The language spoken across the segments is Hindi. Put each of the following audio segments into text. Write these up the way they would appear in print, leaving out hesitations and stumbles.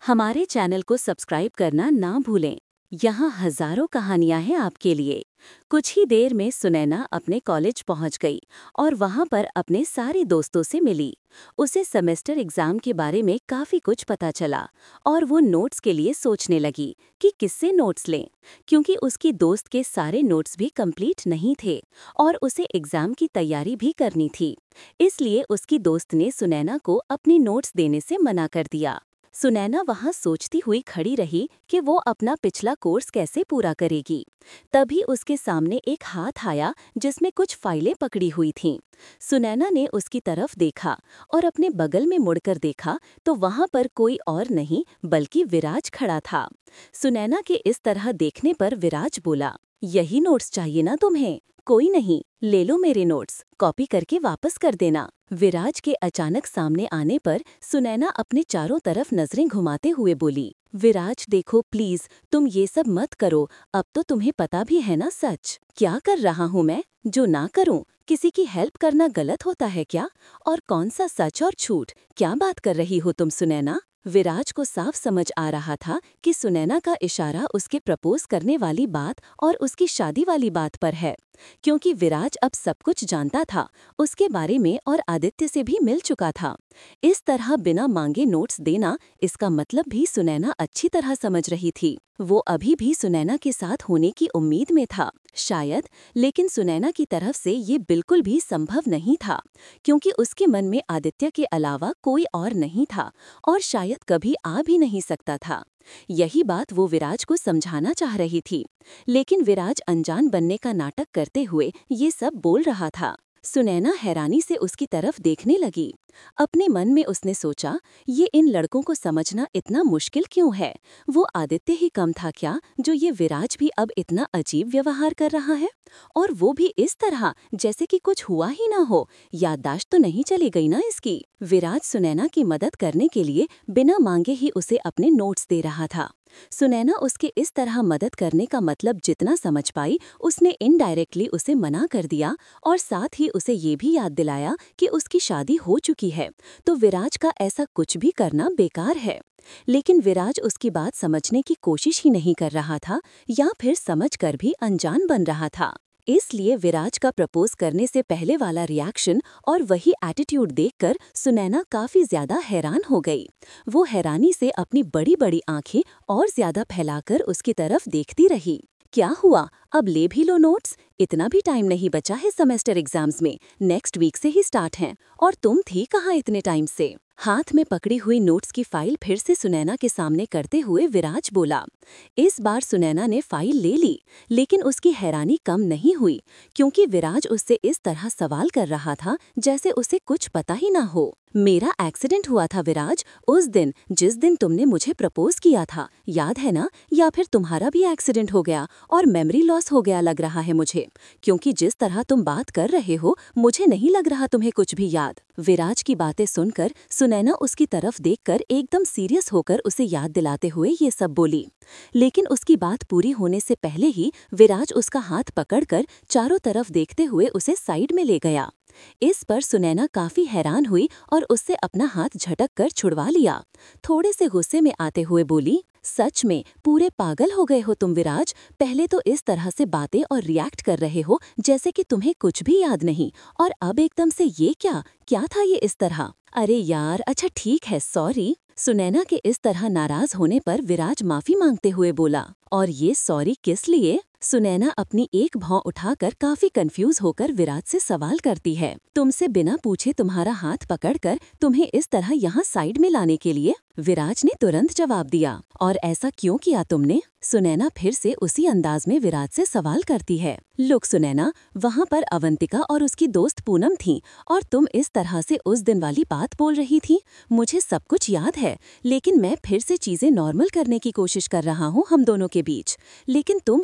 हमारे चैनल को सब्सक्राइब करना ना भूलें। यहाँ हजारों कहानियां हैं आपके लिए। कुछ ही देर में सुनैना अपने कॉलेज पहुंच गई और वहां पर अपने सारे दोस्तों से मिली। उसे सेमेस्टर एग्जाम के बारे में काफी कुछ पता चला और वो नोट्स के लिए सोचने लगी कि किससे नोट्स लें, क्योंकि उसकी दोस्त के सारे नोट्स भी कंप्लीट नहीं थे और उसे एग्जाम की तैयारी भी करनी थी। इसलिए उसकी दोस्त ने सुनैना को अपनी नोट्स देने से मना कर दिया। सुनैना वहां सोचती हुई खड़ी रही कि वो अपना पिछला कोर्स कैसे पूरा करेगी। तभी उसके सामने एक हाथ आया जिसमें कुछ फाइलें पकड़ी हुई थीं। सुनैना ने उसकी तरफ देखा और अपने बगल में मुड़कर देखा तो वहां पर कोई और नहीं बल्कि विराज खड़ा था। सुनैना के इस तरह देखने पर विराज बोला, यही नोट्स चाहिए ना तुम्हें? कोई नहीं, ले लो मेरे नोट्स, कॉपी करके वापस कर देना। विराज के अचानक सामने आने पर सुनैना अपने चारों तरफ नजरें घुमाते हुए बोली, विराज देखो प्लीज, तुम ये सब मत करो। अब तो तुम्हें पता भी है ना सच। क्या कर रहा हूँ मैं जो ना करूँ? किसी की हेल्प करना गलत होता है क्या? और कौन सा सच और झूठ? क्या बात कर रही हो तुम सुनैना? विराज को साफ समझ आ रहा था कि सुनैना का इशारा उसके प्रपोज करने वाली बात और उसकी शादी वाली बात पर है, क्योंकि विराज अब सब कुछ जानता था उसके बारे में और आदित्य से भी मिल चुका था। इस तरह बिना मांगे नोट्स देना, इसका मतलब भी सुनैना अच्छी तरह समझ रही थी। वो अभी भी सुनैना के साथ होने की उम्मीद में था शायद, लेकिन सुनैना की तरफ से ये बिल्कुल भी संभव नहीं था, क्योंकि उसके मन में आदित्य के अलावा कोई और नहीं था और शायद कभी आ भी नहीं सकता था। यही बात वो विराज को समझाना चाह रही थी, लेकिन विराज अनजान बनने का नाटक करते हुए ये सब बोल रहा था। सुनैना हैरानी से उसकी तरफ देखने लगी। अपने मन में उसने सोचा, ये इन लड़कों को समझना इतना मुश्किल क्यों है? वो आदित्य ही कम था क्या जो ये विराज भी अब इतना अजीब व्यवहार कर रहा है? और वो भी इस तरह जैसे कि कुछ हुआ ही ना हो। याददाश्त तो नहीं चली गई ना इसकी? विराज सुनैना की मदद करने के लिए बिना मांगे ही उसे अपने नोट्स दे रहा था। सुनैना उसके इस तरह मदद करने का मतलब जितना समझ पाई, उसने इनडायरेक्टली उसे मना कर दिया और साथ ही उसे ये भी याद दिलाया कि उसकी शादी हो चुकी है, तो विराज का ऐसा कुछ भी करना बेकार है। लेकिन विराज उसकी बात समझने की कोशिश ही नहीं कर रहा था, या फिर समझकर भी अनजान बन रहा था। इसलिए विराज का प्रपोज करने से पहले वाला रिएक्शन और वही एटीट्यूड देखकर सुनैना काफी ज्यादा हैरान हो गई। वो हैरानी से अपनी बड़ी बड़ी आंखें और ज्यादा फैलाकर उसकी तरफ देखती रही। क्या हुआ? अब ले भी लो नोट्स। इतना भी टाइम नहीं बचा है सेमेस्टर एग्जाम्स में, नेक्स्ट वीक से ही स्टार्ट हैं। और तुम थी कहाँ इतने टाइम से? हाथ में पकड़ी हुई नोट्स की फाइल फिर से सुनैना के सामने करते हुए विराज बोला। इस बार सुनैना ने फाइल ले ली, लेकिन उसकी हैरानी कम नहीं हुई, क्योंकि विराज उससे इस तरह सवाल कर रहा था जैसे उसे कुछ पता ही ना हो। मेरा एक्सीडेंट हुआ था विराज, उस दिन जिस दिन तुमने मुझे प्रपोज किया था, याद है ना? या फिर तुम्हारा भी एक्सीडेंट हो गया और मेमोरी लॉस हो गया लग रहा है मुझे, क्योंकि जिस तरह तुम बात कर रहे हो मुझे नहीं लग रहा तुम्हें कुछ भी याद। विराज की बातें सुनकर सुनैना उसकी तरफ देखकर एकदम सीरियस होकर उसे याद दिलाते हुए ये सब बोली, लेकिन उसकी बात पूरी होने से पहले ही विराज उसका हाथ पकड़कर चारों तरफ देखते हुए उसे साइड में ले गया। इस पर सुनैना काफी हैरान हुई और उससे अपना हाथ झटक कर छुड़वा लिया। थोड़े से गुस्से में आते हुए बोली, सच में पूरे पागल हो गए हो तुम विराज। पहले तो इस तरह से बातें और रिएक्ट कर रहे हो जैसे कि तुम्हें कुछ भी याद नहीं, और अब एकदम से ये क्या था ये इस तरह? अरे यार, अच्छा ठीक है, सॉरी। सुनैना के इस तरह नाराज होने पर विराज माफी मांगते हुए बोला, और ये सॉरी किस लिए? सुनैना अपनी एक भौं उठाकर काफी कंफ्यूज होकर विराज से सवाल करती है, तुमसे बिना पूछे तुम्हारा हाथ पकड़कर तुम्हें इस तरह यहाँ साइड में लाने के लिए? विराज ने तुरंत जवाब दिया, और ऐसा क्यों किया तुमने? सुनैना फिर से उसी अंदाज में विराज से सवाल करती है। लुक सुनैना, वहाँ पर अवंतिका और उसकी दोस्त पूनम थी और तुम इस तरह से उस दिन वाली बात बोल रही थी। मुझे सब कुछ याद है, लेकिन मैं फिर से चीजें नॉर्मल करने की कोशिश कर रहा हूँ हम दोनों के बीच। लेकिन तुम हो कि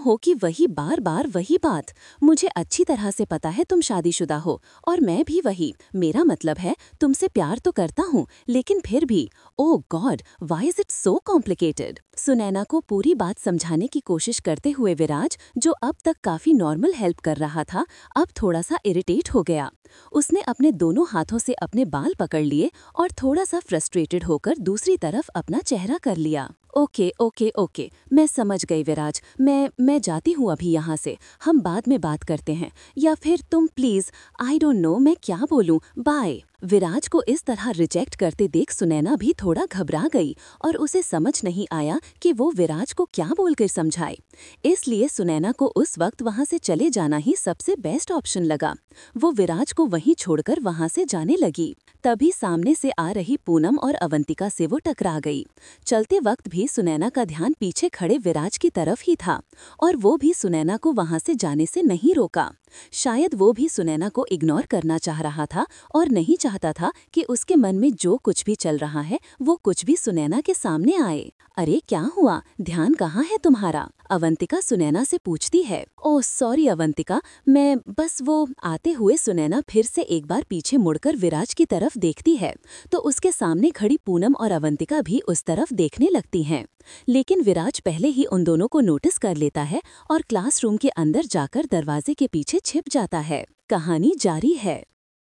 वही बार बार वही बात। मुझे अच्छी तरह से पता है तुम शादीशुदा हो और मैं भी वही। मेरा मतलब है तुमसे प्यार तो करता हूँ, लेकिन फिर भी। Oh god, why is it so complicated? Sunaina को पूरी बात समझाने की कोशिश करते हुए विराज, जो अब तक काफी नॉर्मल हेल्प कर रहा था, अब थोड़ा सा इरिटेट हो गया। उसने अपने दोनों हाथों से अपने बाल पकड़ लिए और थोड़ा सा फ्रस्ट्रेटेड होकर दूसरी तरफ अपना चेहरा कर लिया। ओके ओके ओके, मैं समझ गई विराज। मैं जाती हूँ अभी यहाँ से। हम बाद में बात करते हैं, या फिर तुम प्लीज, आई डोंट नो मैं क्या बोलूँ, बाय। विराज को इस तरह रिजेक्ट करते देख सुनैना भी थोड़ा घबरा गई और उसे समझ नहीं आया कि वो विराज को क्या बोलकर समझाए। इसलिए सुनैना को उस वक्त वहां से चले जाना ही सबसे बेस्ट ऑप्शन लगा। वो विराज को वहीं छोड़कर वहां से जाने लगी। तभी सामने से आ रही पूनम और अवंतिका से वो टकरा गई। चलते वक्त भी सुनैना का ध्यान पीछे खड़े विराज की तरफ ही था और वो भी सुनैना को वहां से जाने से नहीं रोका। शायद वो भी सुनैना को इग्नोर करना चाह रहा था और नहीं चाहता था कि उसके मन में जो कुछ भी चल रहा है वो कुछ भी सुनैना के सामने आए। अरे क्या हुआ, ध्यान कहाँ है तुम्हारा? अवंतिका सुनैना से पूछती है। ओह सॉरी अवंतिका, मैं बस वो आते हुए सुनैना फिर से एक बार पीछे मुड़कर विराज की तरफ देखती है तो उसके सामने खड़ी पूनम और अवंतिका भी उस तरफ देखने लगती हैं। लेकिन विराज पहले ही उन दोनों को नोटिस कर लेता है और क्लासरूम के अंदर जाकर दरवाजे के पीछे छिप जाता है। कहानी जारी है।